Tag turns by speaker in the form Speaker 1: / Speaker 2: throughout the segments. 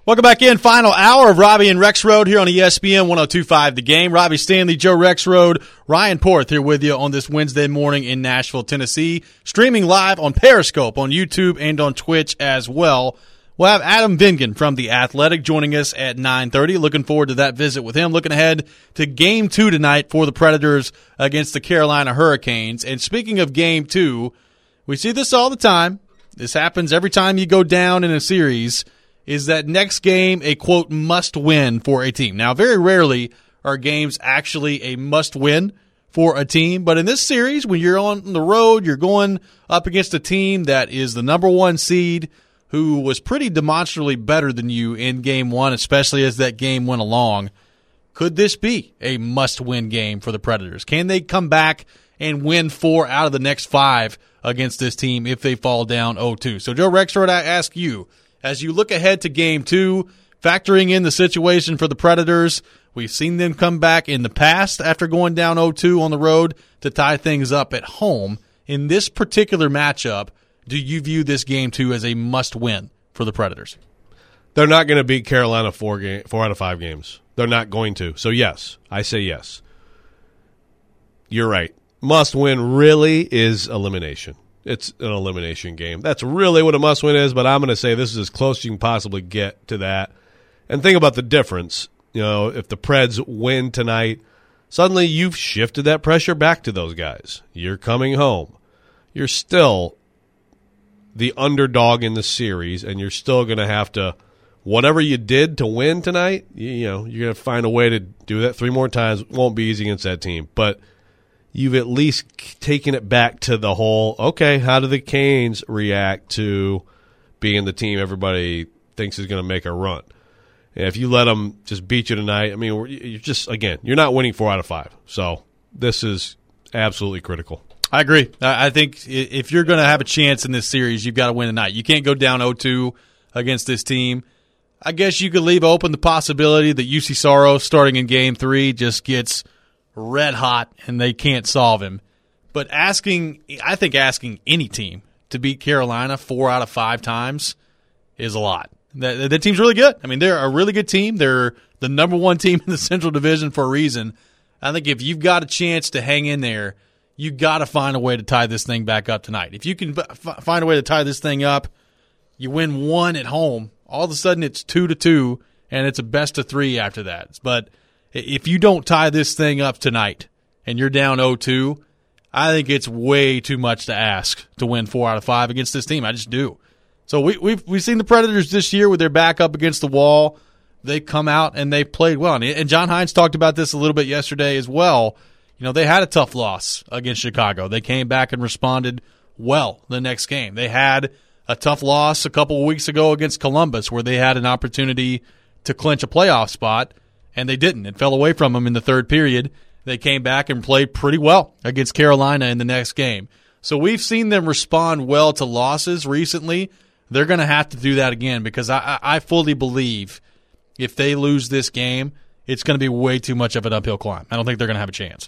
Speaker 1: Welcome back in. Final hour of Robbie and Rexrode here on ESPN 102.5 The Game. Robbie Stanley, Joe Rexrode, Ryan Porth here with you on this Wednesday morning in Nashville, Tennessee. Streaming live on Periscope, on YouTube, and on Twitch as well. We'll have Adam Vingan from The Athletic joining us at 9:30. Looking forward to that visit with him. Looking ahead to Game 2 tonight for the Predators against the Carolina Hurricanes. And speaking of Game 2, we see this all the time. This happens every time you go down in a series. Is that next game a, quote, must-win for a team? Now, very rarely are games actually a must-win for a team, but in this series, when you're on the road, you're going up against a team that is the number one seed who was pretty demonstrably better than you in Game 1, especially as that game went along. Could this be a must-win game for the Predators? Can they come back and win 4 out of the next 5 against this team if they fall down 0-2? So, Joe Rexrode, I ask you, as you look ahead to Game 2, factoring in the situation for the Predators, we've seen them come back in the past after going down 0-2 on the road to tie things up at home. In this particular matchup, do you view this Game 2 as a must-win for the Predators?
Speaker 2: They're not going to beat Carolina 4 out of 5 games. They're not going to. So, yes, I say yes. You're right. Must-win really is elimination. It's an elimination game. That's really what a must-win is, but I'm going to say this is as close as you can possibly get to that. And think about the difference. You know, if the Preds win tonight, suddenly you've shifted that pressure back to those guys. You're coming home. You're still the underdog in the series, and you're still going to have to, whatever you did to win tonight, you're going to find a way to do that 3 more times. It won't be easy against that team, but you've at least taken it back to the whole, okay, how do the Canes react to being the team everybody thinks is going to make a run? And if you let them just beat you tonight, I mean, you're just, again, you're not winning 4 out of 5. So this is absolutely critical.
Speaker 1: I agree. I think if you're going to have a chance in this series, you've got to win tonight. You can't go down 0-2 against this team. I guess you could leave open the possibility that UC Saros starting in Game 3 just gets red hot and they can't solve him. But I think asking any team to beat Carolina 4 out of 5 times is a lot. The team's really good. I mean, they're a really good team. They're the number 1 team in the Central Division for a reason. I think if you've got a chance to hang in there, you got to find a way to tie this thing back up tonight. If you can find a way to tie this thing up, you win 1 at home, all of a sudden it's 2-2, and it's a best of 3 after that. But if you don't tie this thing up tonight and you're down 0-2, I think it's way too much to ask to win 4 out of 5 against this team. I just do. So we've seen the Predators this year with their back up against the wall. They come out and they played well. And John Hines talked about this a little bit yesterday as well. You know, they had a tough loss against Chicago. They came back and responded well the next game. They had a tough loss a couple of weeks ago against Columbus where they had an opportunity to clinch a playoff spot, and they didn't. It fell away from them in the third period. They came back and played pretty well against Carolina in the next game. So we've seen them respond well to losses recently. They're going to have to do that again because I fully believe if they lose this game, it's going to be way too much of an uphill climb. I don't think they're going to have a chance.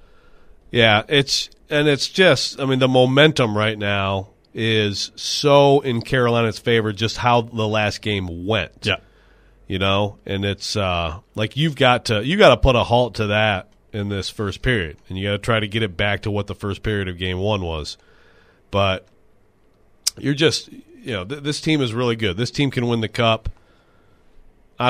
Speaker 2: Yeah, it's just, I mean, the momentum right now is so in Carolina's favor just how the last game went.
Speaker 1: Yeah.
Speaker 2: You know, and it's like you got to put a halt to that in this first period, and you got to try to get it back to what the first period of Game 1 was. But you're just, this team is really good. This team can win the Cup. The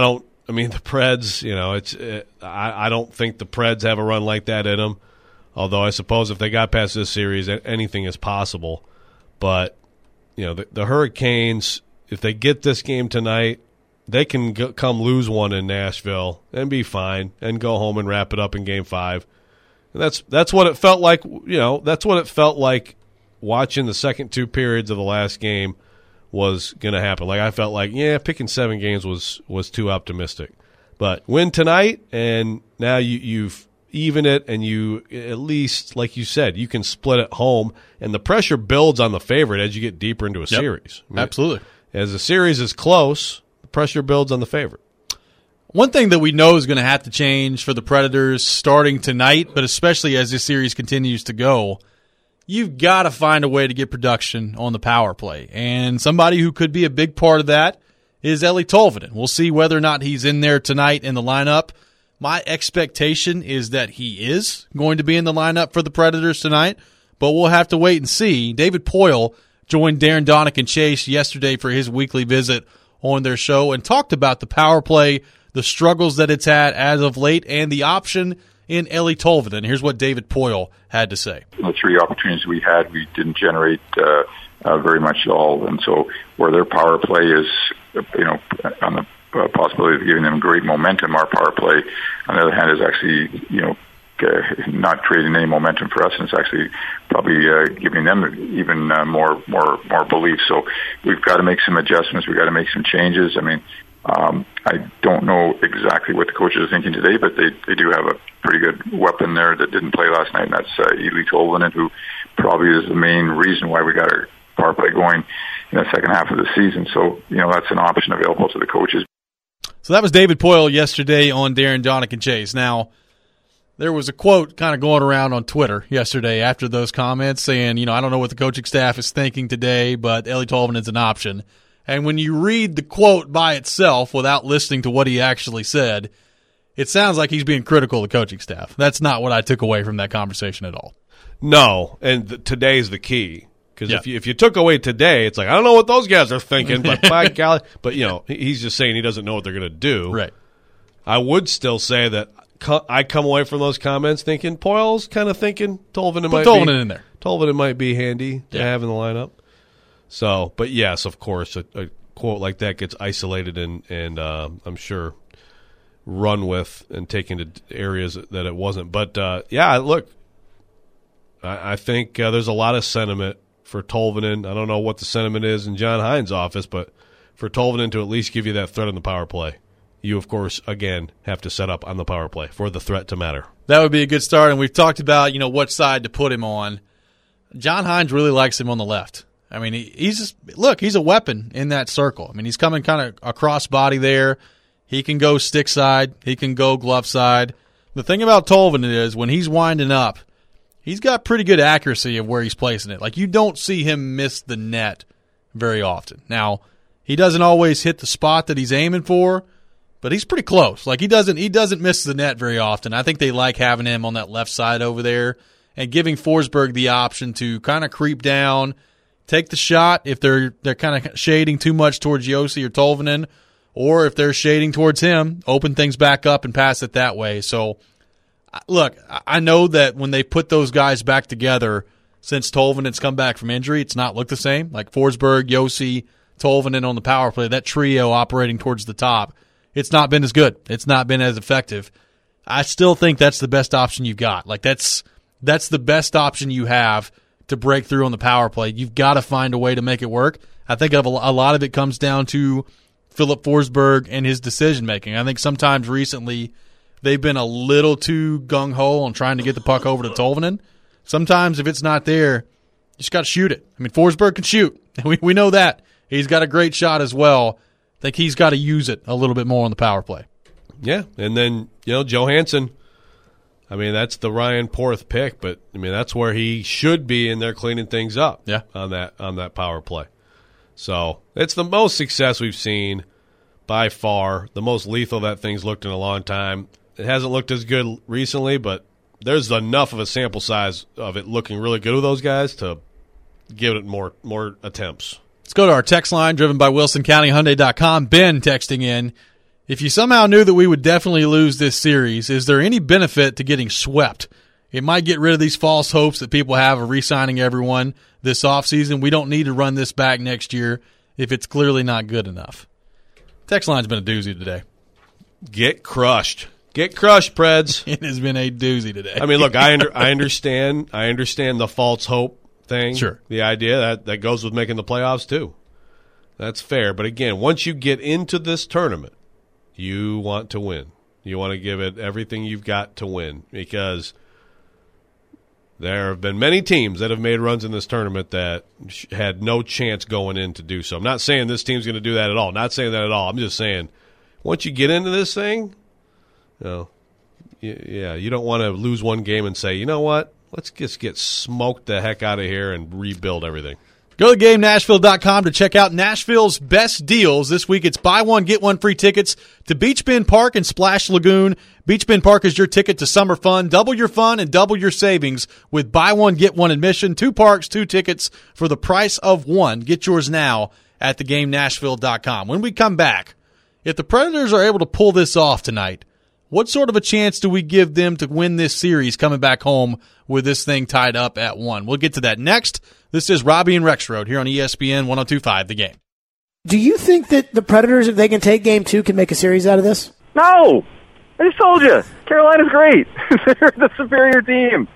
Speaker 2: Preds, I don't think the Preds have a run like that in them. Although I suppose if they got past this series, anything is possible. But, the Hurricanes, if they get this game tonight, they can come lose one in Nashville and be fine and go home and wrap it up in Game 5. And that's what it felt like. That's what it felt like watching the second 2 periods of the last game was going to happen. Like I felt like, picking 7 games was too optimistic. But win tonight, and now you've even it, and you at least, like you said, you can split at home, and the pressure builds on the favorite as you get deeper into a series.
Speaker 1: Absolutely.
Speaker 2: As the series is close, the pressure builds on the favorite.
Speaker 1: One thing that we know is going to have to change for the Predators starting tonight, but especially as this series continues to go, you've got to find a way to get production on the power play. And somebody who could be a big part of that is Eeli Tolvanen. We'll see whether or not he's in there tonight in the lineup. My expectation is that he is going to be in the lineup for the Predators tonight, but we'll have to wait and see. David Poile joined Darren Donick and Chase yesterday for his weekly visit on their show and talked about the power play, the struggles that it's had as of late, and the option in Eeli Tolvanen. Here's what David Poile had to say.
Speaker 3: The 3 opportunities we had, we didn't generate very much at all. And so where their power play is, on the possibility of giving them great momentum, our power play, on the other hand, is actually, not creating any momentum for us, and it's actually probably giving them even more belief. So we've got to make some adjustments. We've got to make some changes. I mean, I don't know exactly what the coaches are thinking today, but they do have a pretty good weapon there that didn't play last night, and that's Eeli Tolvanen, who probably is the main reason why we got our power play going in the second half of the season. So, that's an option available to the coaches.
Speaker 1: So that was David Poile yesterday on Darren Donick and Chase. Now, there was a quote kind of going around on Twitter yesterday after those comments saying, I don't know what the coaching staff is thinking today, but Eeli Tolvanen is an option. And when you read the quote by itself without listening to what he actually said, it sounds like he's being critical of the coaching staff. That's not what I took away from that conversation at all.
Speaker 2: No, and today's the key. Because if you took away today, it's like, I don't know what those guys are thinking, but by golly. But, he's just saying he doesn't know what they're going to do.
Speaker 1: Right.
Speaker 2: I would still say that I come away from those comments thinking, Poile's kind of thinking Tolvanen
Speaker 1: in there.
Speaker 2: Tolvanen might be handy to have in the lineup. So, but yes, of course, a quote like that gets isolated and I'm sure run with and taken to areas that it wasn't. But, look, I think there's a lot of sentiment for Tolvanen. I don't know what the sentiment is in John Hines' office, but for Tolvanen to at least give you that threat on the power play, you, of course, again, have to set up on the power play for the threat to matter.
Speaker 1: That would be a good start, and we've talked about, what side to put him on. John Hines really likes him on the left. I mean, he's a weapon in that circle. I mean, he's coming kind of across body there. He can go stick side. He can go glove side. The thing about Tolvanen is when he's winding up, he's got pretty good accuracy of where he's placing it. Like, you don't see him miss the net very often. Now, he doesn't always hit the spot that he's aiming for, but he's pretty close. Like, he doesn't miss the net very often. I think they like having him on that left side over there and giving Forsberg the option to kind of creep down, take the shot if they're kind of shading too much towards Josi or Tolvanen, or if they're shading towards him, open things back up and pass it that way. So, look, I know that when they put those guys back together, since Tolvanen's come back from injury, it's not looked the same. Like Forsberg, Josi, Tolvanen on the power play, that trio operating towards the top, it's not been as good. It's not been as effective. I still think that's the best option you've got. Like, that's the best option you have to break through on the power play. You've got to find a way to make it work. I think a lot of it comes down to Philip Forsberg and his decision-making. I think sometimes recently they've been a little too gung-ho on trying to get the puck over to Tolvanen. Sometimes if it's not there, you just got to shoot it. I mean, Forsberg can shoot. We know that. He's got a great shot as well. I think he's got to use it a little bit more on the power play.
Speaker 2: Yeah, and then, Johansson, I mean, that's the Ryan Porth pick, but, I mean, that's where he should be in there cleaning things up on that power play. So it's the most success we've seen by far, the most lethal that thing's looked in a long time. It hasn't looked as good recently, but there's enough of a sample size of it looking really good with those guys to give it more attempts.
Speaker 1: Let's go to our text line driven by WilsonCountyHyundai.com. Ben texting in, if you somehow knew that we would definitely lose this series, is there any benefit to getting swept? It might get rid of these false hopes that people have of re-signing everyone this offseason. We don't need to run this back next year if it's clearly not good enough. Text line's been a doozy today.
Speaker 2: Get crushed. Get crushed, Preds.
Speaker 1: It has been a doozy today.
Speaker 2: I mean, look, I understand the false hope thing.
Speaker 1: Sure.
Speaker 2: The idea that goes with making the playoffs too. That's fair. But again, once you get into this tournament, you want to win. You want to give it everything you've got to win, because there have been many teams that have made runs in this tournament that had no chance going in to do so. I'm not saying this team's going to do that at all. Not saying that at all. I'm just saying once you get into this thing, you don't want to lose one game and say, you know what, let's just get smoked the heck out of here and rebuild everything.
Speaker 1: Go to GameNashville.com to check out Nashville's best deals. This week it's buy one, get one free tickets to Beach Bend Park and Splash Lagoon. Beach Bend Park is your ticket to summer fun. Double your fun and double your savings with buy one, get one admission. 2 parks, 2 tickets for the price of one. Get yours now at theGameNashville.com. When we come back, if the Predators are able to pull this off tonight, what sort of a chance do we give them to win this series coming back home with this thing tied up at 1? We'll get to that next. This is Robbie and Rexroad here on ESPN 102.5 The Game.
Speaker 4: Do you think that the Predators, if they can take Game 2, can make a series out of this?
Speaker 5: No! I just told you. Carolina's great. They're the superior team.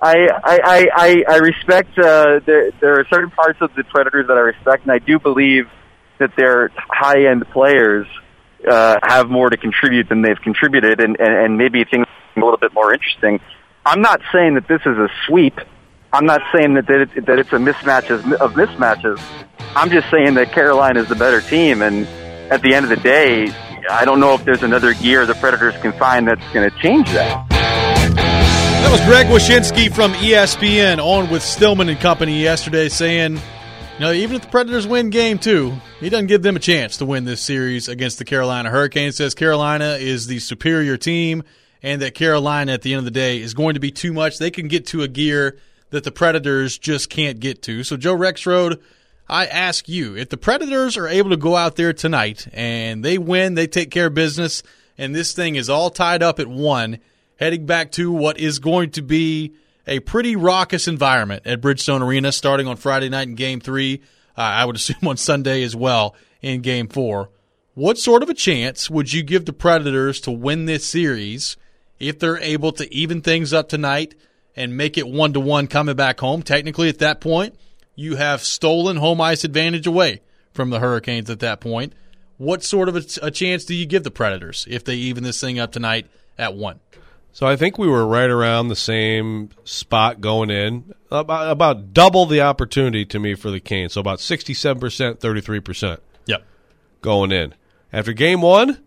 Speaker 5: I respect, there are certain parts of the Predators that I respect, and I do believe that their high-end players have more to contribute than they've contributed, and maybe things are a little bit more interesting. I'm not saying that this is a sweep. I'm not saying that it's a mismatch of mismatches. I'm just saying that Carolina is the better team, and at the end of the day, I don't know if there's another gear the Predators can find that's going to change that.
Speaker 1: That was Greg Wyshynski from ESPN on with Stillman and Company yesterday saying, even if the Predators win Game 2, he doesn't give them a chance to win this series against the Carolina Hurricanes. Says Carolina is the superior team and that Carolina, at the end of the day, is going to be too much. They can get to a gear that the Predators just can't get to. So, Joe Rexroad, I ask you, if the Predators are able to go out there tonight and they win, they take care of business, and this thing is all tied up at 1, heading back to what is going to be a pretty raucous environment at Bridgestone Arena starting on Friday night in Game 3, I would assume on Sunday as well in Game 4. What sort of a chance would you give the Predators to win this series if they're able to even things up tonight and make it 1-1 coming back home? Technically, at that point, you have stolen home ice advantage away from the Hurricanes at that point. What sort of a chance do you give the Predators if they even this thing up tonight at 1?
Speaker 2: So I think we were right around the same spot going in, about double the opportunity to me for the Canes. So about 67%, 33% going in. After Game 1,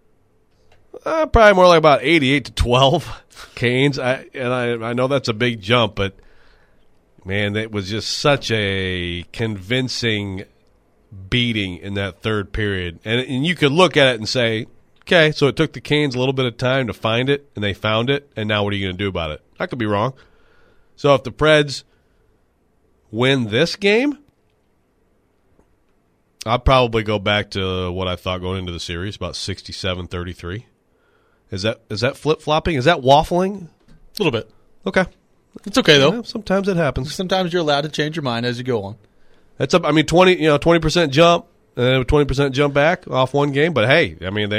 Speaker 2: probably more like about 88-12 Canes. I know that's a big jump, but man, it was just such a convincing beating in that third period. And you could look at it and say, okay, so it took the Canes a little bit of time to find it, and they found it, and now what are you going to do about it? I could be wrong. So if the Preds win this game, I'll probably go back to what I thought going into the series, about 67-33. Is that flip-flopping? Is that waffling?
Speaker 1: A little bit.
Speaker 2: Okay.
Speaker 1: It's okay, though.
Speaker 2: Yeah, sometimes it happens.
Speaker 1: Sometimes you're allowed to change your mind as you go on.
Speaker 2: That's up. 20% jump, 20% jump back off one game. But hey,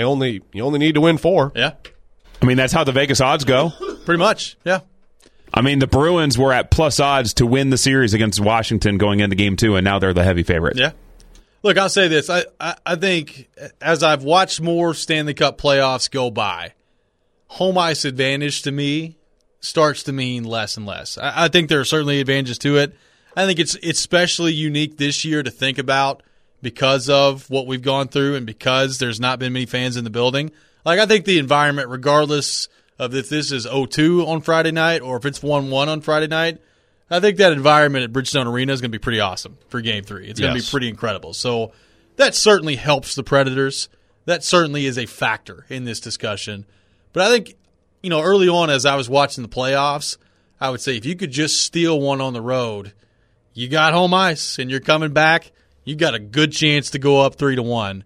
Speaker 2: you only need to win 4.
Speaker 1: Yeah.
Speaker 6: That's how the Vegas odds go.
Speaker 1: Pretty much. Yeah.
Speaker 6: The Bruins were at plus odds to win the series against Washington going into Game 2, and now they're the heavy favorite.
Speaker 1: Yeah. Look, I'll say this. I think as I've watched more Stanley Cup playoffs go by, home ice advantage to me starts to mean less and less. I think there are certainly advantages to it. I think it's especially unique this year to think about because of what we've gone through and because there's not been many fans in the building. I think the environment, regardless of if this is 0-2 on Friday night or if it's 1-1 on Friday night, I think that environment at Bridgestone Arena is going to be pretty awesome for Game 3. It's going to be pretty incredible. So that certainly helps the Predators. That certainly is a factor in this discussion. But I think, early on as I was watching the playoffs, I would say if you could just steal one on the road, you got home ice and you're coming back, you got a good chance to go up 3-1.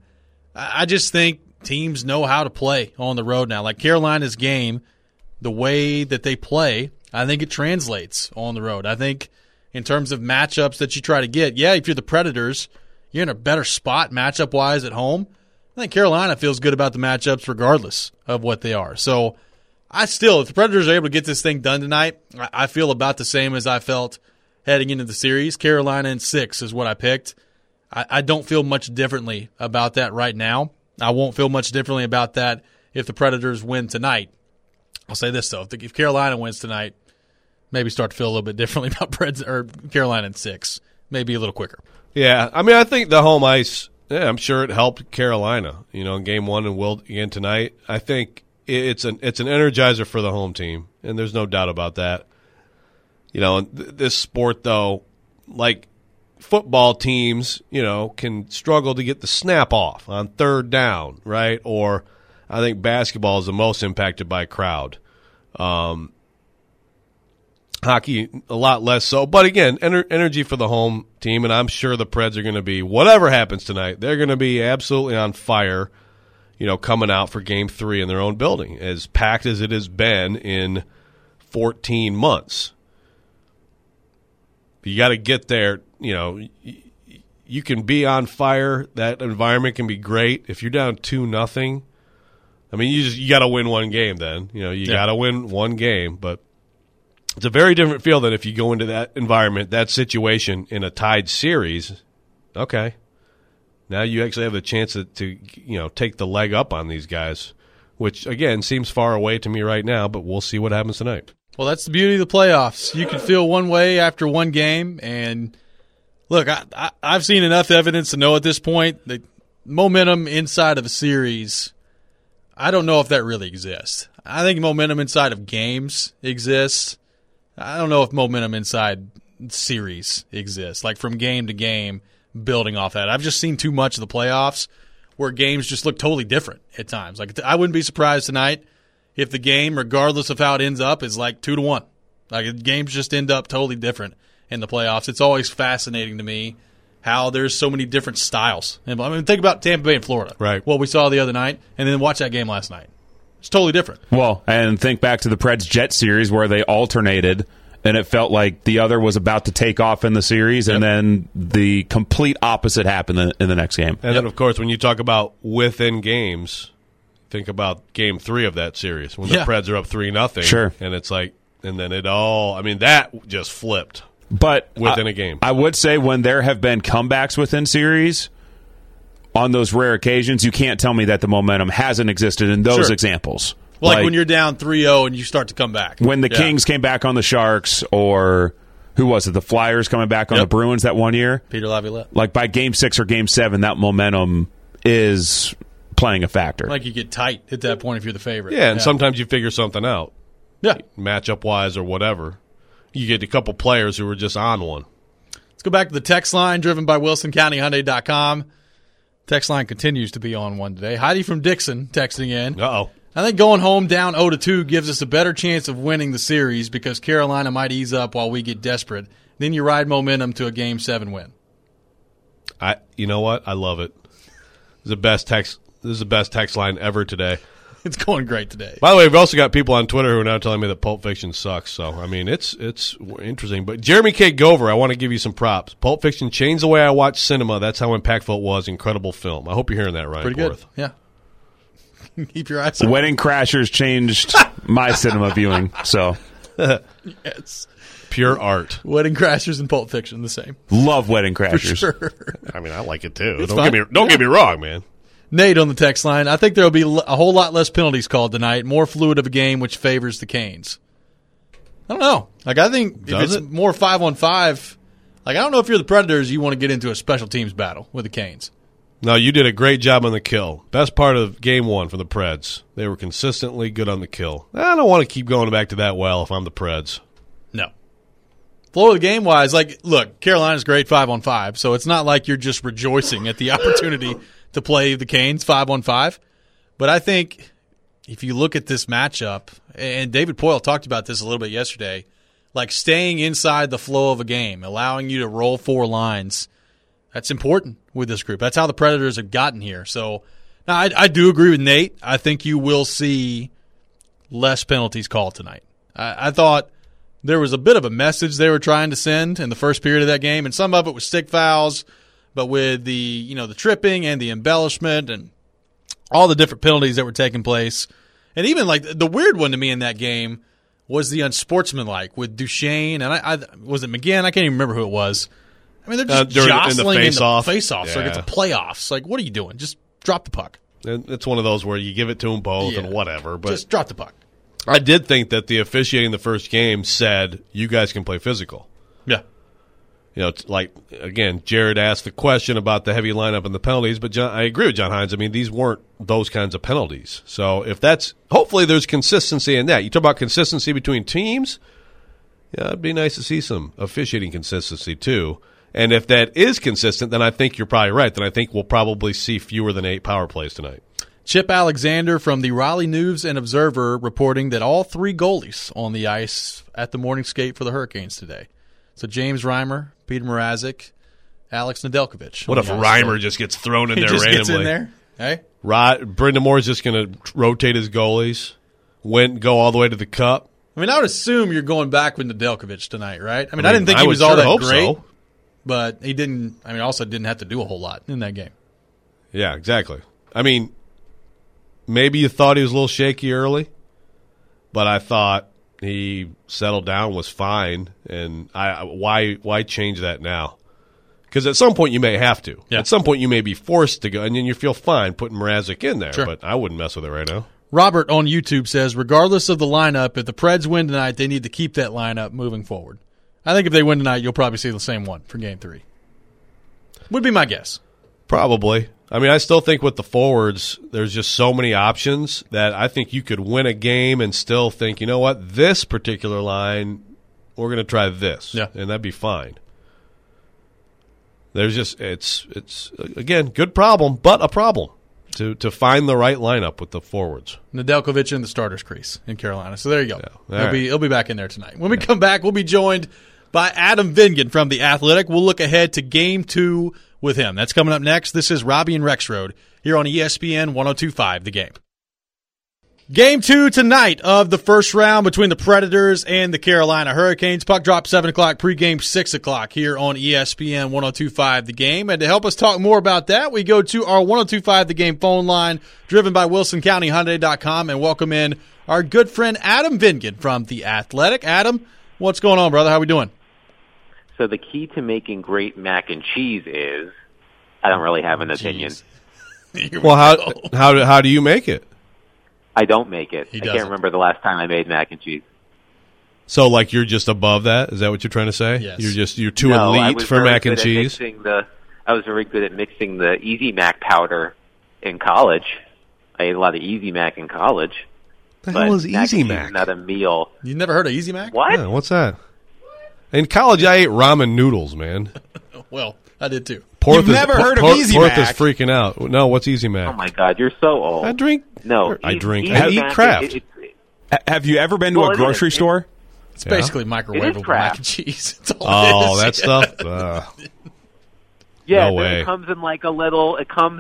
Speaker 1: I just think teams know how to play on the road now. Like Carolina's game, the way that they play, I think it translates on the road. I think in terms of matchups that you try to get, if you're the Predators, you're in a better spot matchup-wise at home. I think Carolina feels good about the matchups regardless of what they are. So if the Predators are able to get this thing done tonight, I feel about the same as I felt heading into the series. Carolina in 6 is what I picked. I don't feel much differently about that right now. I won't feel much differently about that if the Predators win tonight. I'll say this, though. If Carolina wins tonight, maybe start to feel a little bit differently about Carolina in 6. Maybe a little quicker.
Speaker 2: Yeah, I think the home ice, I'm sure it helped Carolina, in Game 1 and will again tonight. I think it's an energizer for the home team, and there's no doubt about that. This sport, though, like football teams, can struggle to get the snap off on third down, right? Or I think basketball is the most impacted by crowd. Hockey, a lot less so. But again, energy for the home team, and I'm sure the Preds are going to be, whatever happens tonight, they're going to be absolutely on fire, coming out for Game 3 in their own building, as packed as it has been in 14 months. You got to get there. You can be on fire. That environment can be great. If you're down 2-0, I mean, you got to win one game. Then you got to win one game. But it's a very different feel than if you go into that environment, that situation in a tied series. Okay, now you actually have the chance to take the leg up on these guys, which again seems far away to me right now. But we'll see what happens tonight.
Speaker 1: Well, that's the beauty of the playoffs. You can feel one way after one game, and look, I've seen enough evidence to know at this point that momentum inside of a series, I don't know if that really exists. I think momentum inside of games exists. I don't know if momentum inside series exists, like from game to game, building off that. I've just seen too much of the playoffs where games just look totally different at times. Like, I wouldn't be surprised tonight if the game, regardless of how it ends up, is like 2-1. Like, games just end up totally different in the playoffs. It's always fascinating to me how there's so many different styles. And I mean, think about Tampa Bay and Florida.
Speaker 2: Right.
Speaker 1: What we saw the other night, and then watch that game last night. It's totally different.
Speaker 6: Well, and think back to the Preds-Jets series where they alternated, and it felt like the other was about to take off in the series, and then the complete opposite happened in the next game.
Speaker 2: And then, of course, when you talk about within games, think about Game 3 of that series when the Preds are up 3-0.
Speaker 6: Sure.
Speaker 2: And it's like, and then that just flipped.
Speaker 6: But
Speaker 2: within a game.
Speaker 6: I would say when there have been comebacks within series, on those rare occasions, you can't tell me that the momentum hasn't existed in those examples.
Speaker 1: Like when you're down 3-0 and you start to come back.
Speaker 6: When the Kings came back on the Sharks, or who was it, the Flyers coming back on the Bruins that one year?
Speaker 1: Peter Laviolette.
Speaker 6: Like by Game 6 or Game 7, that momentum is playing a factor.
Speaker 1: Like you get tight at that point if you're the favorite.
Speaker 2: Yeah, and sometimes you figure something out.
Speaker 1: Yeah.
Speaker 2: Matchup-wise or whatever. You get a couple players who are just on one.
Speaker 1: Let's go back to the text line driven by WilsonCountyHyundai.com. Text line continues to be on one today. Heidi from Dixon texting in.
Speaker 2: Uh-oh.
Speaker 1: I think going home down 0-2 gives us a better chance of winning the series because Carolina might ease up while we get desperate. Then you ride momentum to a Game 7 win.
Speaker 2: You know what? I love it. This is the best text line ever today.
Speaker 1: It's going great today.
Speaker 2: By the way, we've also got people on Twitter who are now telling me that Pulp Fiction sucks. So, I mean, it's interesting. But Jeremy K. Gover, I want to give you some props. Pulp Fiction changed the way I watch cinema. That's how impactful it was. Incredible film. I hope you're hearing that, Ryan.
Speaker 1: Pretty
Speaker 2: Porth.
Speaker 1: good. Yeah. Keep your eyes on.
Speaker 6: Wedding Crashers changed my cinema viewing. So,
Speaker 1: Yes.
Speaker 2: Pure art.
Speaker 1: Wedding Crashers and Pulp Fiction, the same.
Speaker 6: love Wedding Crashers.
Speaker 1: For sure.
Speaker 2: I mean, I like it too.
Speaker 1: It's
Speaker 2: Don't get me wrong, man.
Speaker 1: Nate on the text line. I think there will be a whole lot less penalties called tonight. More fluid of a game, which favors the Canes. I don't know. Like, I think if it's more 5-on-5, like, I don't know if you're the Predators, you want to get into a special teams battle with the Canes.
Speaker 2: No, you did a great job on the kill. Best part of Game 1 for the Preds. They were consistently good on the kill. I don't want to keep going back to that well if I'm the Preds.
Speaker 1: No. Flow of the game-wise, like, look, Carolina's great 5-on-5, so it's not like you're just rejoicing at the opportunity to play the Canes 5-on-5. But I think if you look at this matchup, and David Poyle talked about this a little bit yesterday, like staying inside the flow of a game, allowing you to roll four lines, that's important with this group. That's how the Predators have gotten here. So now I do agree with Nate. I think you will see less penalties called tonight. I thought there was a bit of a message they were trying to send in the first period of that game, and some of it was stick fouls, but with the the tripping and the embellishment and all the different penalties that were taking place, and even like the weird one to me in that game was the unsportsmanlike with Duchesne and I was it McGinn? I can't even remember who it was. I mean, they're just jostling in the face-offs. Like it's a playoffs. Like, what are you doing? Just drop the puck.
Speaker 2: It's one of those where you give it to them both and whatever. But
Speaker 1: just drop the puck.
Speaker 2: I did think that the officiating the first game said, you guys can play physical.
Speaker 1: Yeah.
Speaker 2: It's like, again, Jared asked the question about the heavy lineup and the penalties, but I agree with John Hines. I mean, these weren't those kinds of penalties. So if hopefully there's consistency in that. You talk about consistency between teams, yeah, it'd be nice to see some officiating consistency too. And if that is consistent, then I think you're probably right. Then I think we'll probably see fewer than 8 power plays tonight.
Speaker 1: Chip Alexander from the Raleigh News and Observer reporting that all 3 goalies on the ice at the morning skate for the Hurricanes today. So James Reimer, Peter Mrazek, Alex Nedeljkovic.
Speaker 2: What if Reimer just gets thrown in there
Speaker 1: just
Speaker 2: randomly?
Speaker 1: Gets in there? Hey?
Speaker 2: Brendan Moore's just going to rotate his goalies, go all the way to the cup.
Speaker 1: I mean, I would assume you're going back with Nedeljkovic tonight, right? I mean, I didn't think he was all
Speaker 2: sure
Speaker 1: that great,
Speaker 2: so.
Speaker 1: But he didn't. I mean, also didn't have to do a whole lot in that game.
Speaker 2: Yeah, exactly. I mean, maybe you thought he was a little shaky early, but I thought he settled down, was fine, and why change that now? Because at some point you may have to.
Speaker 1: Yeah.
Speaker 2: At some point you may be forced to go, and then you feel fine putting Mrazek in there,
Speaker 1: Sure.
Speaker 2: but I wouldn't mess with it right now.
Speaker 1: Robert on YouTube says, regardless of the lineup, if the Preds win tonight, they need to keep that lineup moving forward. I think if they win tonight, you'll probably see the same one for Game 3. Would be my guess.
Speaker 2: Probably. I mean, I still think with the forwards, there's just so many options that I think you could win a game and still think, you know what, this particular line, we're going to try this.
Speaker 1: Yeah.
Speaker 2: And that'd be fine. There's just, it's again, good problem, but a problem to find the right lineup with the forwards.
Speaker 1: Nedeljkovic in the starters crease in Carolina. So there you go.
Speaker 2: Yeah.
Speaker 1: He'll be back in there tonight. When we come back, we'll be joined by Adam Vingan from The Athletic. We'll look ahead to Game 2 with him. That's coming up next. This is Robbie and Rexroad here on ESPN 102.5 The Game. Game 2 tonight of the first round between the Predators and the Carolina Hurricanes. Puck drop 7 o'clock, pregame 6 o'clock here on ESPN 102.5 The Game. And to help us talk more about that, we go to our 102.5 The Game phone line, driven by WilsonCountyHyundai.com, and welcome in our good friend Adam Vingan from The Athletic. Adam, what's going on, brother? How we doing?
Speaker 7: So the key to making great mac and cheese is, I don't really have an opinion.
Speaker 2: Well, how do you make it?
Speaker 7: I don't make it.
Speaker 1: He
Speaker 7: I
Speaker 1: doesn't.
Speaker 7: can't remember the last time I made mac and cheese.
Speaker 2: So, like, you're just above that? Is that what you're trying to say?
Speaker 1: Yes.
Speaker 2: You're too
Speaker 7: No, I
Speaker 2: elite
Speaker 7: was
Speaker 2: for
Speaker 7: very
Speaker 2: mac and
Speaker 7: good at
Speaker 2: cheese?
Speaker 7: I was very good at mixing the Easy Mac powder in college. I ate a lot of Easy Mac in college.
Speaker 2: The
Speaker 7: but
Speaker 2: hell is
Speaker 7: mac
Speaker 2: Easy
Speaker 7: and cheese
Speaker 2: Mac?
Speaker 7: is not a meal.
Speaker 1: You never heard of Easy Mac?
Speaker 7: What?
Speaker 2: Yeah, what's that? In college, I ate ramen noodles, man.
Speaker 1: Well, I did too.
Speaker 6: You've never heard of Easy
Speaker 2: Porth
Speaker 6: Mac?
Speaker 2: is freaking out. No, what's Easy Mac?
Speaker 7: Oh, my God, you're so old.
Speaker 2: I drink.
Speaker 7: No.
Speaker 2: I drink.
Speaker 7: Easy
Speaker 2: I eat
Speaker 7: Mac,
Speaker 2: Kraft.
Speaker 6: Have you ever been to
Speaker 7: Well,
Speaker 6: a
Speaker 7: it
Speaker 6: grocery
Speaker 7: is.
Speaker 6: store?
Speaker 1: It's basically microwavable
Speaker 7: Kraft.
Speaker 1: mac and cheese. That's all it is.
Speaker 2: That stuff?
Speaker 7: Yeah,
Speaker 2: No
Speaker 7: then
Speaker 2: way.
Speaker 7: it comes in like a little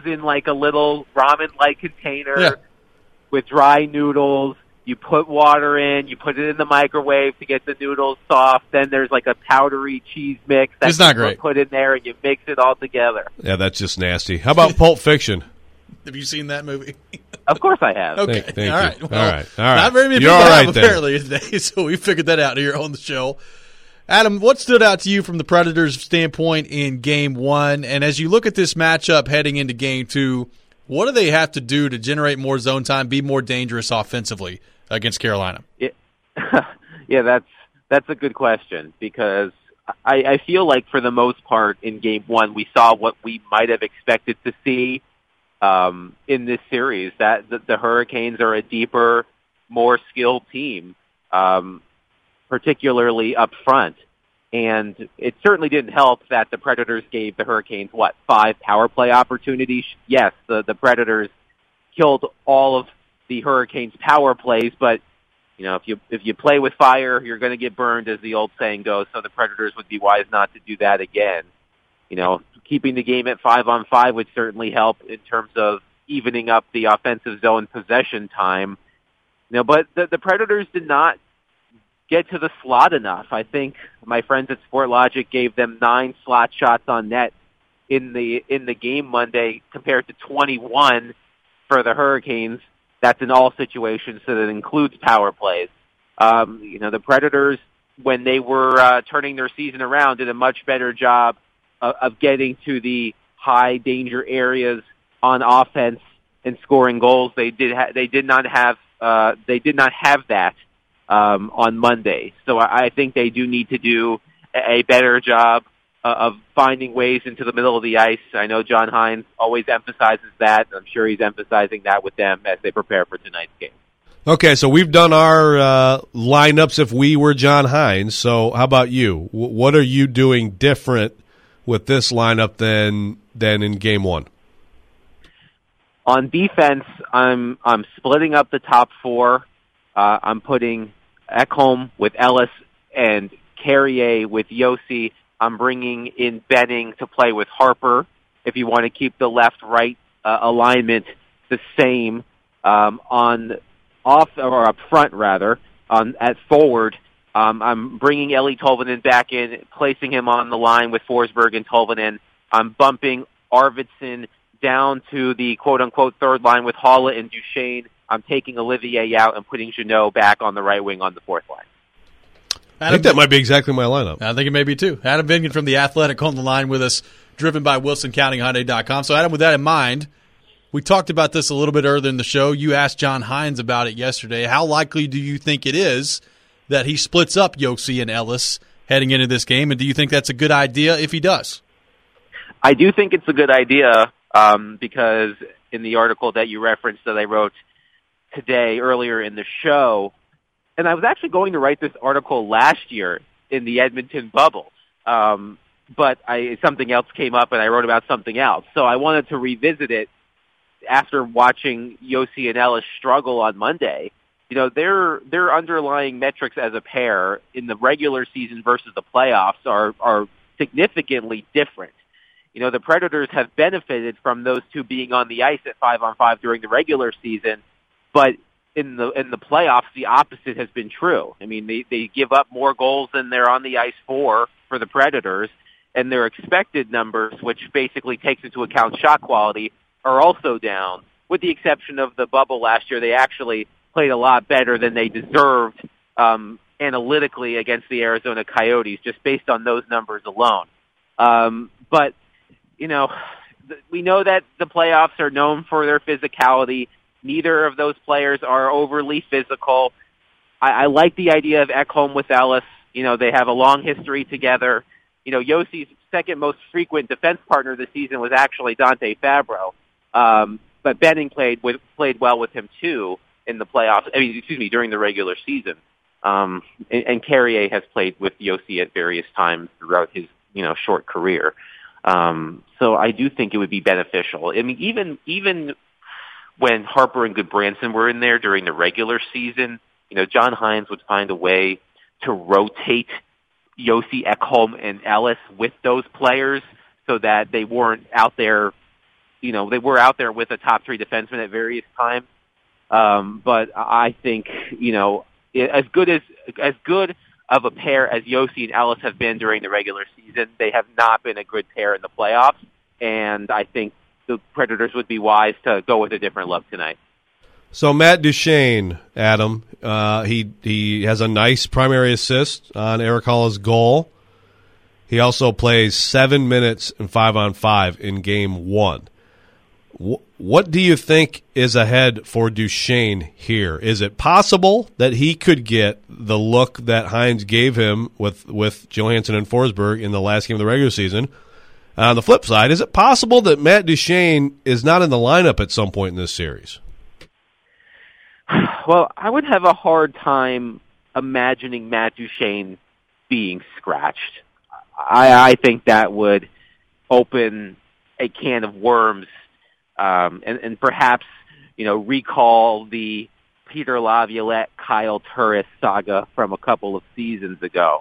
Speaker 7: ramen-like container
Speaker 1: Yeah.
Speaker 7: with dry noodles. You put water in, you put it in the microwave to get the noodles soft. Then there's like a powdery cheese mix that
Speaker 1: It's not
Speaker 7: you
Speaker 1: great.
Speaker 7: put in there, and you mix it all together.
Speaker 2: Yeah, that's just nasty. How about Pulp Fiction?
Speaker 1: Have you seen that movie?
Speaker 7: Of course I have.
Speaker 1: Okay.
Speaker 2: Thank
Speaker 1: all
Speaker 2: you.
Speaker 1: right.
Speaker 2: All
Speaker 1: Well,
Speaker 2: right. All right.
Speaker 1: Not very many
Speaker 2: You're
Speaker 1: people
Speaker 2: all
Speaker 1: have
Speaker 2: right then.
Speaker 1: apparently today, so we figured that out here on the show. Adam, what stood out to you from the Predators' standpoint in Game 1? And as you look at this matchup heading into Game 2, what do they have to do to generate more zone time, be more dangerous offensively against Carolina?
Speaker 7: Yeah, that's a good question because I feel like for the most part in Game 1 we saw what we might have expected to see in this series, that the Hurricanes are a deeper, more skilled team, particularly up front. And it certainly didn't help that the Predators gave the Hurricanes, 5 power play opportunities? Yes, the Predators killed all of the Hurricanes' power plays, but you know, if you play with fire, you're going to get burned, as the old saying goes. So the Predators would be wise not to do that again. You know, keeping the game at 5-on-5 would certainly help in terms of evening up the offensive zone possession time. You know, but the Predators did not get to the slot enough. I think my friends at Sportlogic gave them 9 slot shots on net in the game Monday compared to 21 for the Hurricanes. That's in all situations, so that includes power plays. You know, the Predators, when they were turning their season around, did a much better job of getting to the high danger areas on offense and scoring goals. They did not have that on Monday. So I think they do need to do a better job of finding ways into the middle of the ice. I know John Hines always emphasizes that. I'm sure he's emphasizing that with them as they prepare for tonight's game.
Speaker 2: Okay, so we've done our lineups if we were John Hines. So how about you? What are you doing different with this lineup than in game one?
Speaker 7: On defense, I'm splitting up the top four. I'm putting Ekholm with Ellis and Carrier with Yossi. I'm bringing in Benning to play with Harper. If you want to keep the left-right alignment the same up front rather at forward. I'm bringing Eli Tolvanen back in, placing him on the line with Forsberg and Tolvanen. I'm bumping Arvidsson down to the quote-unquote third line with Haula and Duchesne. I'm taking Olivier out and putting Jeannot back on the right wing on the fourth line.
Speaker 2: I think that might be exactly my lineup.
Speaker 1: I think it may be too. Adam Vingan from The Athletic on the line with us, driven by WilsonCountyHyundai.com. So, Adam, with that in mind, we talked about this a little bit earlier in the show. You asked John Hines about it yesterday. How likely do you think it is that he splits up Yossi and Ellis heading into this game, and do you think that's a good idea if he does?
Speaker 7: I do think it's a good idea because in the article that you referenced that I wrote today earlier in the show, and I was actually going to write this article last year in the Edmonton bubble, but something else came up and I wrote about something else. So I wanted to revisit it after watching Yossi and Ellis struggle on Monday. You know, their underlying metrics as a pair in the regular season versus the playoffs are significantly different. You know, the Predators have benefited from those two being on the ice at 5-on-5 during the regular season, but in the playoffs, the opposite has been true. I mean, they give up more goals than they're on the ice for the Predators, and their expected numbers, which basically takes into account shot quality, are also down, with the exception of the bubble last year. They actually played a lot better than they deserved analytically against the Arizona Coyotes, just based on those numbers alone. But, you know, we know that the playoffs are known for their physicality. Neither of those players are overly physical. I like the idea of Ekholm with Ellis. You know, they have a long history together. You know, Yossi's second most frequent defense partner this season was actually Dante Fabro. But Benning played well with him too in the playoffs. During the regular season. And Carrier has played with Yossi at various times throughout his, short career. So I do think it would be beneficial. I mean, even when Harper and Goodbranson were in there during the regular season, John Hines would find a way to rotate Yossi, Ekholm, and Ellis with those players so that they weren't out there, they were out there with a top three defenseman at various times. But I think, as good of a pair as Yossi and Ellis have been during the regular season, they have not been a good pair in the playoffs. And I think the Predators would be wise to go with a different look tonight.
Speaker 2: So Matt Duchesne, Adam, he has a nice primary assist on Erik Haula's goal. He also plays 7 minutes and 5-on-5 in game one. What do you think is ahead for Duchesne here? Is it possible that he could get the look that Hines gave him with Johansson and Forsberg in the last game of the regular season? On the flip side, is it possible that Matt Duchesne is not in the lineup at some point in this series?
Speaker 7: Well, I would have a hard time imagining Matt Duchesne being scratched. I think that would open a can of worms, and perhaps, recall the Peter Laviolette, Kyle Turris saga from a couple of seasons ago.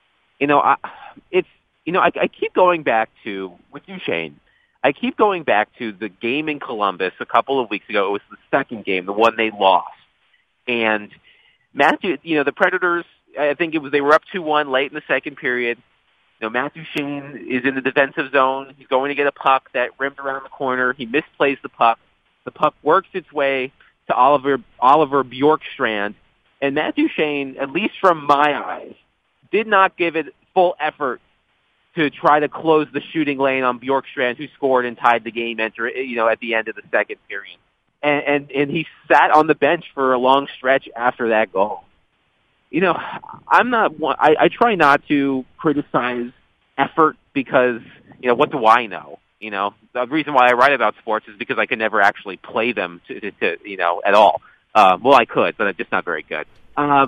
Speaker 7: I keep going back to, with Duchesne, I keep going back to the game in Columbus a couple of weeks ago. It was the second game, the one they lost. And the Predators, I think they were up 2-1 late in the second period. Matt Duchesne is in the defensive zone. He's going to get a puck that rimmed around the corner. He misplays the puck. The puck works its way to Oliver Bjorkstrand. And Matt Duchesne, at least from my eyes, did not give it full effort to try to close the shooting lane on Bjorkstrand, who scored and tied the game at the end of the second period. And he sat on the bench for a long stretch after that goal. I'm not one. I try not to criticize effort because, what do I know? The reason why I write about sports is because I can never actually play them to at all. Well, I could, but I'm just not very good.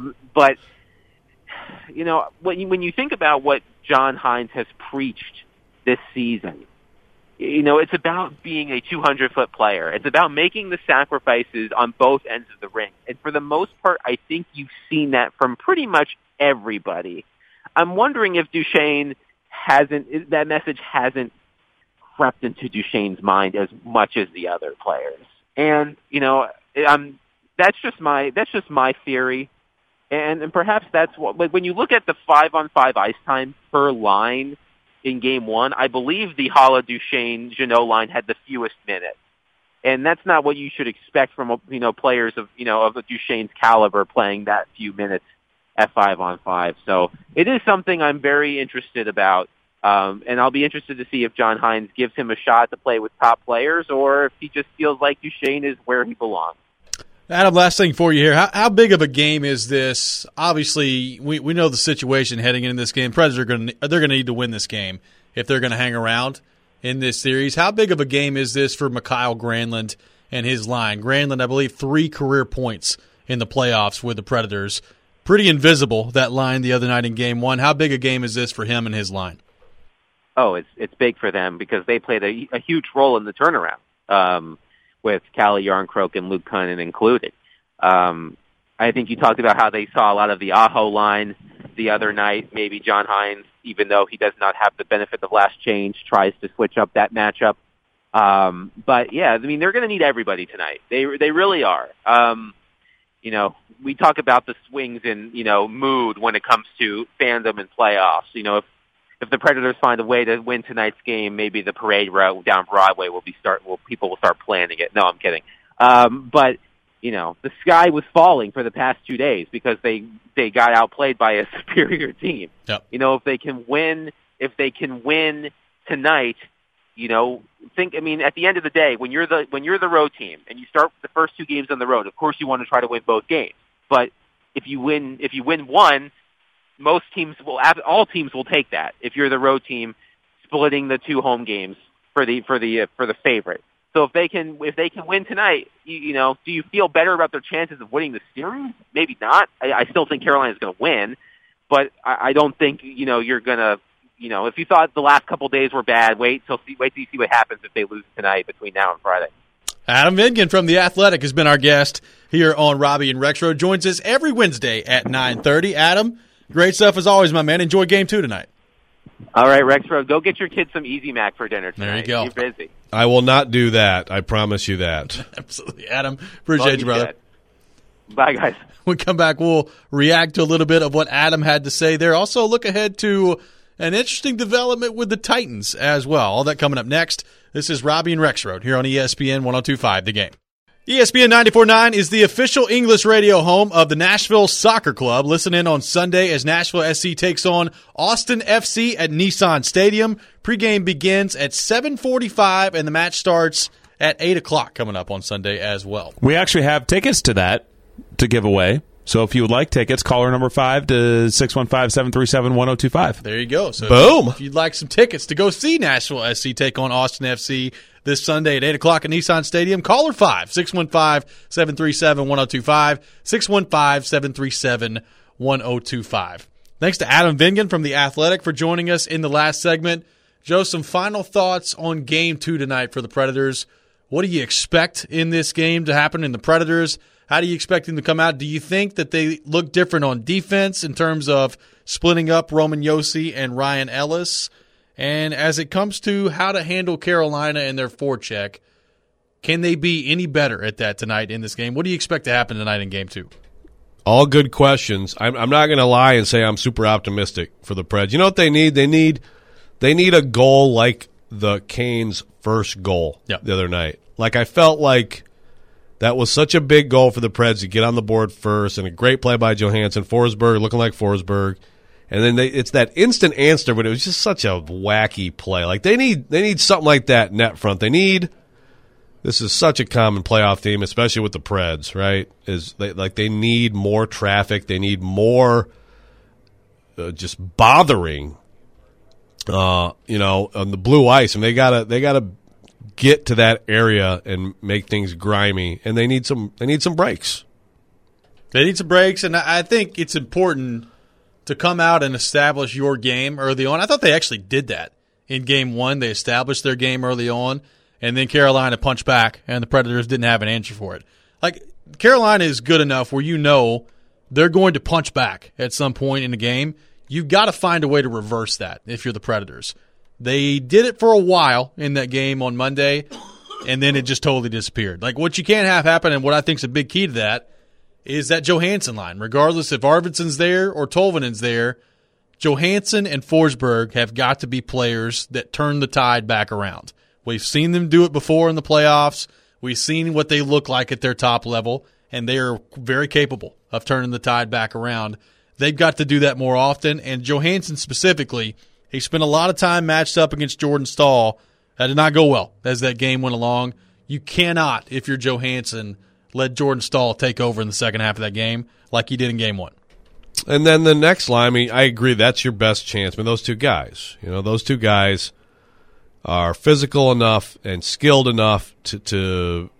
Speaker 7: But when you think about what John Hines has preached this season. It's about being a 200-foot player. It's about making the sacrifices on both ends of the ring. And for the most part, I think you've seen that from pretty much everybody. I'm wondering if that message hasn't crept into Duchesne's mind as much as the other players. And, that's just my theory. And perhaps that's what, like, when you look at the 5-on-5 ice time per line in Game 1, I believe the Haula, Duchesne, Jeannot line had the fewest minutes. And that's not what you should expect from, players of Duchesne's caliber playing that few minutes at 5-on-5. So it is something I'm very interested about. And I'll be interested to see if John Hynes gives him a shot to play with top players or if he just feels like Duchesne is where he belongs.
Speaker 1: Adam, last thing for you here. How big of a game is this? Obviously, we know the situation heading into this game. Predators they're going to need to win this game if they're going to hang around in this series. How big of a game is this for Mikael Granlund and his line? Granlund, I believe, 3 career points in the playoffs with the Predators. Pretty invisible, that line the other night in Game 1. How big a game is this for him and his line?
Speaker 7: Oh, it's big for them because they played a huge role in the turnaround. With Calle Jarnkrok and Luke Kunin included. I think you talked about how they saw a lot of the Aho line the other night. Maybe John Hynes, even though he does not have the benefit of last change, tries to switch up that matchup. But yeah, I mean, they're going to need everybody tonight. They really are. We talk about the swings in, mood when it comes to fandom and playoffs. If the Predators find a way to win tonight's game, maybe the parade route down Broadway people will start planning it. No, I'm kidding. But the sky was falling for the past 2 days because they got outplayed by a superior team.
Speaker 1: Yep.
Speaker 7: If they can win tonight, at the end of the day, when you're the road team and you start the first 2 games on the road, of course you want to try to win both games. But if you win one, all teams will take that. If you're the road team, splitting the 2 home games for the favorite. So if they can win tonight, do you feel better about their chances of winning the series? Maybe not. I still think Carolina's going to win, but I don't think you're going to. If you thought the last couple days were bad, wait till you see what happens if they lose tonight between now and Friday.
Speaker 1: Adam Vingan from The Athletic has been our guest here on Robbie and Rexroad. Joins us every Wednesday at 9:30. Adam, great stuff as always, my man. Enjoy Game 2 tonight.
Speaker 7: All right, Rexroad, go get your kids some Easy Mac for dinner tonight.
Speaker 1: There you go.
Speaker 7: You're busy.
Speaker 2: I will not do that. I promise you that.
Speaker 1: Absolutely. Adam, appreciate you, brother.
Speaker 7: Bye, guys.
Speaker 1: When we come back, we'll react to a little bit of what Adam had to say there. Also, look ahead to an interesting development with the Titans as well. All that coming up next. This is Robbie and Rexroad here on ESPN 102.5 The Game. ESPN 94.9 is the official English radio home of the Nashville Soccer Club. Listen in on Sunday as Nashville SC takes on Austin FC at Nissan Stadium. Pregame begins at 7:45, and the match starts at 8 o'clock coming up on Sunday as well.
Speaker 6: We actually have tickets to that to give away. So if you would like tickets, caller number 5 to 615-737-1025.
Speaker 1: There you go. So
Speaker 2: boom.
Speaker 1: If you'd like some tickets to go see Nashville SC take on Austin FC this Sunday at 8 o'clock at Nissan Stadium, caller 5, 615-737-1025, 615-737-1025. Thanks to Adam Vingan from The Athletic for joining us in the last segment. Joe, some final thoughts on Game 2 tonight for the Predators. What do you expect in this game to happen in the Predators? How do you expect them to come out? Do you think that they look different on defense in terms of splitting up Roman Josi and Ryan Ellis? And as it comes to how to handle Carolina and their forecheck, can they be any better at that tonight in this game? What do you expect to happen tonight in Game 2?
Speaker 2: All good questions. I'm not going to lie and say I'm super optimistic for the Preds. You know what they need? They need a goal like the Canes' first goal the other night. Like, I felt like that was such a big goal for the Preds to get on the board first, and a great play by Johansson. Forsberg looking like Forsberg. And then it's that instant answer, but it was just such a wacky play. Like, they need something like that net front. This is such a common playoff theme, especially with the Preds, right? They need more traffic. They need more just bothering, on the blue ice. And they gotta get to that area and make things grimy. And they need some breaks.
Speaker 1: They need some breaks, and I think it's important to come out and establish your game early on. I thought they actually did that in Game 1. They established their game early on, and then Carolina punched back, and the Predators didn't have an answer for it. Like, Carolina is good enough where you know they're going to punch back at some point in the game. You've got to find a way to reverse that if you're the Predators. They did it for a while in that game on Monday, and then it just totally disappeared. Like, what you can't have happen, and what I think is a big key to that, is that Johansson line. Regardless if Arvidsson's there or Tolvanen's there, Johansson and Forsberg have got to be players that turn the tide back around. We've seen them do it before in the playoffs. We've seen what they look like at their top level, and they are very capable of turning the tide back around. They've got to do that more often, and Johansson specifically, he spent a lot of time matched up against Jordan Staal. That did not go well as that game went along. You cannot, if you're Johansson, let Jordan Staal take over in the second half of that game like he did in Game 1.
Speaker 2: And then the next line, I mean, I agree, that's your best chance. I mean, those two guys, those two guys are physical enough and skilled enough to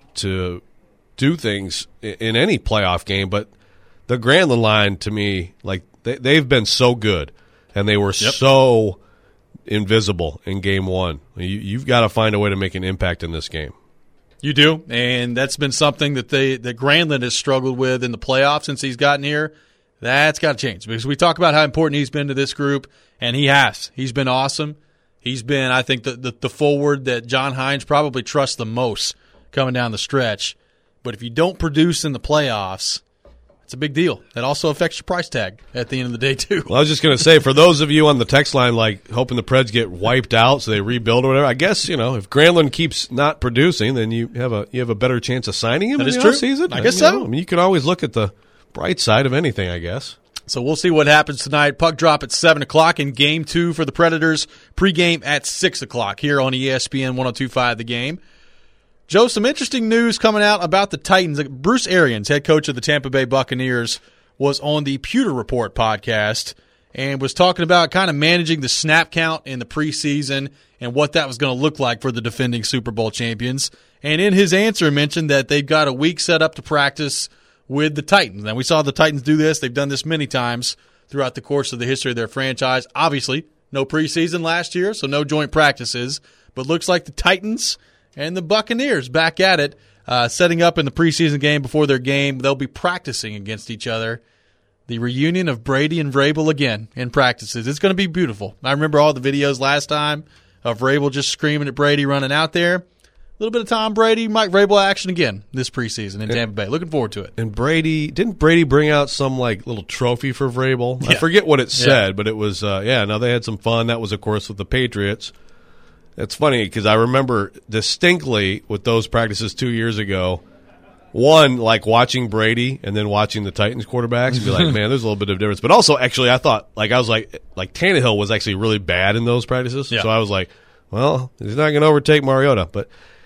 Speaker 2: do things in any playoff game. But the Granlund line, to me, like they've been so good, and they were so invisible in Game 1. You've got to find a way to make an impact in this game.
Speaker 1: You do, and that's been something that Granlund has struggled with in the playoffs since he's gotten here. That's got to change because we talk about how important he's been to this group, and he has. He's been awesome. He's been, I think, the forward that John Hines probably trusts the most coming down the stretch. But if you don't produce in the playoffs, it's a big deal. That also affects your price tag at the end of the day, too.
Speaker 2: Well, I was just going to say, for those of you on the text line, like hoping the Preds get wiped out so they rebuild or whatever, I guess, if Granlund keeps not producing, then you have a better chance of signing him
Speaker 1: that
Speaker 2: in the
Speaker 1: true.
Speaker 2: offseason.
Speaker 1: I guess so.
Speaker 2: I mean, you can always look at the bright side of anything, I guess.
Speaker 1: So we'll see what happens tonight. Puck drop at 7 o'clock in Game 2 for the Predators. Pregame at 6 o'clock here on ESPN 102.5 The Game. Joe, some interesting news coming out about the Titans. Bruce Arians, head coach of the Tampa Bay Buccaneers, was on the Pewter Report podcast and was talking about kind of managing the snap count in the preseason and what that was going to look like for the defending Super Bowl champions. And in his answer, mentioned that they've got a week set up to practice with the Titans. And we saw the Titans do this. They've done this many times throughout the course of the history of their franchise. Obviously, no preseason last year, so no joint practices. But looks like the Titans and the Buccaneers back at it, setting up in the preseason game before their game. They'll be practicing against each other. The reunion of Brady and Vrabel again in practices. It's going to be beautiful. I remember all the videos last time of Vrabel just screaming at Brady running out there. A little bit of Tom Brady, Mike Vrabel action again this preseason in Tampa Bay. Looking forward to it.
Speaker 2: And didn't Brady bring out some little trophy for Vrabel?
Speaker 1: Yeah.
Speaker 2: I forget what it said, but it was, they had some fun. That was, of course, with the Patriots. It's funny because I remember distinctly with those practices 2 years ago, one, like watching Brady and then watching the Titans quarterbacks and be like, man, there's a little bit of difference. But also, actually, I thought, Tannehill was actually really bad in those practices.
Speaker 1: Yeah.
Speaker 2: So I was like, well, he's not going to overtake Mariota. But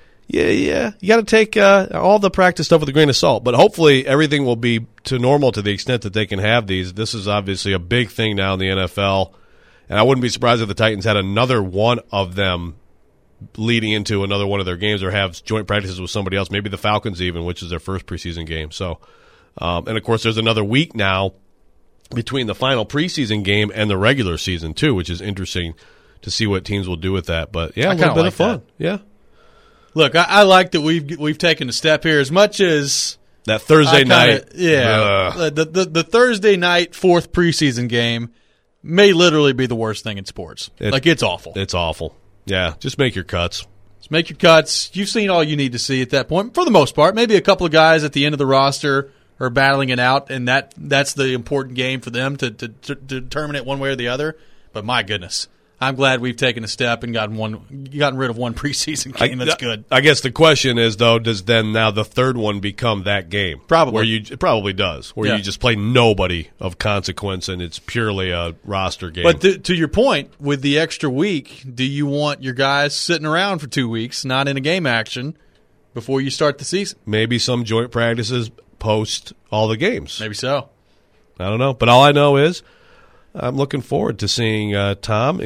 Speaker 2: yeah, you got to take all the practice stuff with a grain of salt. But hopefully everything will be to normal to the extent that they can have these. This is obviously a big thing now in the NFL. And I wouldn't be surprised if the Titans had another one of them leading into another one of their games or have joint practices with somebody else, maybe the Falcons even, which is their first preseason game. So, and, of course, there's another week now between the final preseason game and the regular season, too, which is interesting to see what teams will do with that. But, yeah, a little bit of fun. Yeah.
Speaker 1: Look, I like that we've taken a step here as much as
Speaker 2: that Thursday night.
Speaker 1: Yeah. The Thursday night fourth preseason game may literally be the worst thing in sports. It's awful.
Speaker 2: It's awful. Yeah, just make your cuts.
Speaker 1: Just make your cuts. You've seen all you need to see at that point, for the most part. Maybe a couple of guys at the end of the roster are battling it out, and that's the important game for them to determine it one way or the other. But my goodness, I'm glad we've taken a step and gotten rid of one preseason game. That's good.
Speaker 2: I guess the question is, though, does then now the third one become that game?
Speaker 1: Probably.
Speaker 2: It probably does, where you just play nobody of consequence and it's purely a roster game.
Speaker 1: But to your point, with the extra week, do you want your guys sitting around for 2 weeks, not in a game action, before you start the season?
Speaker 2: Maybe some joint practices post all the games.
Speaker 1: Maybe so.
Speaker 2: I don't know. But all I know is I'm looking forward to seeing Tom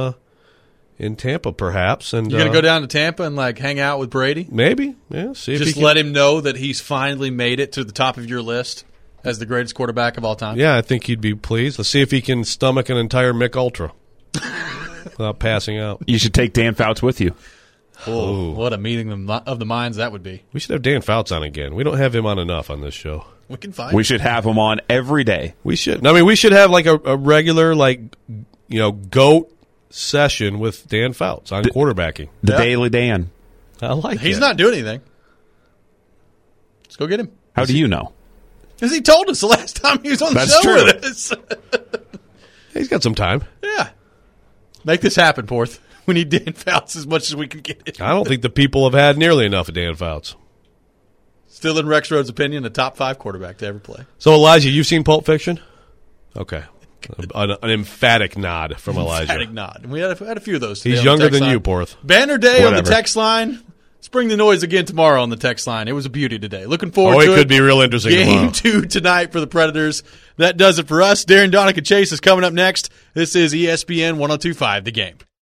Speaker 2: in Tampa, perhaps. And
Speaker 1: you're going to go down to Tampa and hang out with Brady?
Speaker 2: Maybe. Yeah. See if
Speaker 1: just let him know that he's finally made it to the top of your list as the greatest quarterback of all time.
Speaker 2: Yeah, I think he'd be pleased. Let's see if he can stomach an entire Mick Ultra. without passing out.
Speaker 6: You should take Dan Fouts with you.
Speaker 1: Oh, what a meeting of the minds that would be.
Speaker 2: We should have Dan Fouts on again. We don't have him on enough on this show.
Speaker 1: We can find
Speaker 6: We should have him on every day.
Speaker 2: We should. I mean, we should have like a regular, like, GOAT session with Dan Fouts on quarterbacking.
Speaker 6: The Daily Dan.
Speaker 2: I like
Speaker 1: He's
Speaker 2: it.
Speaker 1: not doing anything. Let's go get him.
Speaker 6: How do you know?
Speaker 1: Because he told us the last time he was on the
Speaker 6: That's
Speaker 1: show
Speaker 6: true.
Speaker 1: with us.
Speaker 2: He's got some time.
Speaker 1: Yeah. Make this happen, Porth. We need Dan Fouts as much as we can get it.
Speaker 2: I don't think the people have had nearly enough of Dan Fouts.
Speaker 1: Still in Rex Rhodes' opinion, the top 5 quarterback to ever play.
Speaker 2: So, Elijah, you've seen Pulp Fiction? Okay. An emphatic nod from Elijah.
Speaker 1: Emphatic nod. And we had a few of those today.
Speaker 2: He's
Speaker 1: on the
Speaker 2: younger
Speaker 1: text
Speaker 2: than
Speaker 1: line.
Speaker 2: you, Porth.
Speaker 1: Banner Day on the
Speaker 6: Whatever.
Speaker 1: text line. Let's bring the noise again tomorrow on the text line. It was a beauty today. Looking forward to it.
Speaker 2: It could be real interesting
Speaker 1: Game
Speaker 2: tomorrow.
Speaker 1: 2 tonight for the Predators. That does it for us. Darren Donica Chase is coming up next. This is ESPN 102.5 The Game.